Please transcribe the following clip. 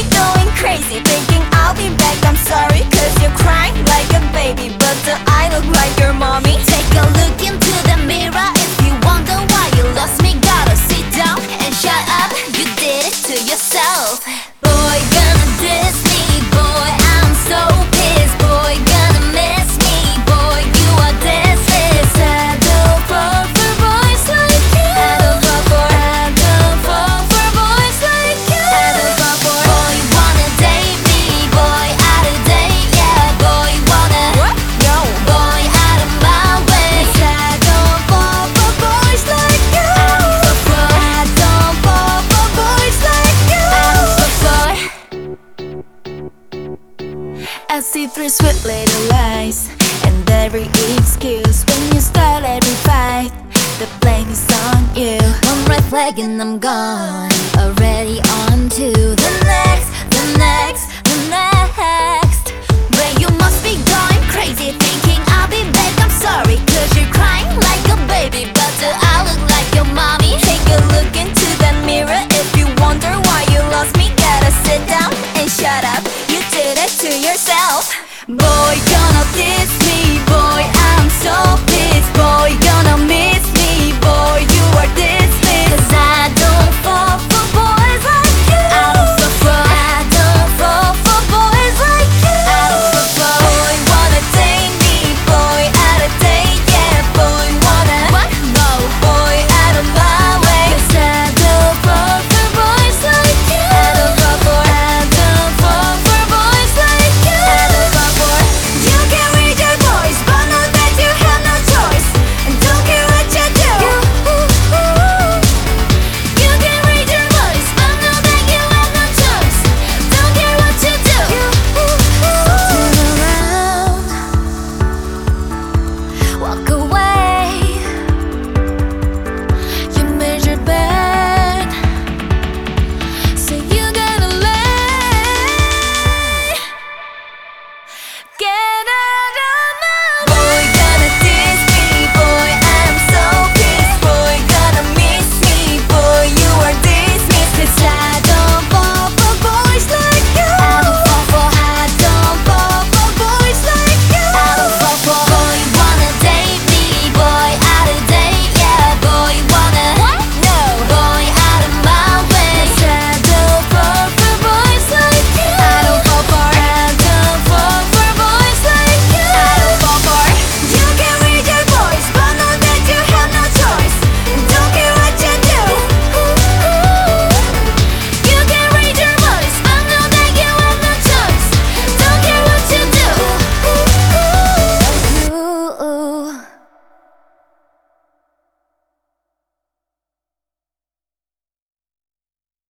be going crazy, thinking I'll be back. I'm sorry, cause you're crying like a baby, but do I look like your mommy? Take a look into the mirror if you wonder why you lost me. Gotta sit down and shut up, you did it to yourself. Boy, gonna diss me, boy, I'm so pissed. Boy, gonna miss me, boy, you are dismissed. I don't fall for boys like you. I don't fall for boys like you. I don't fall for boy, wanna date me, boy, out of date, yeah. Boy, wanna what? No. Boy, out of my way. I don't fall for boys like you. I don't fall for boys like you. I don't fall for. I see through sweet little lies and every excuse. When you start every fight, the blame is on you. One red flag and I'm gone, already on to the next, the next, the next. But you must be going crazy, thinking I'll be back. I'm sorry, cause you're crying like a baby, but do I look like your mommy? Take a look into the mirror if you wonder why you lost me. Gotta sit down and shut up, you did it to yourself. Boy,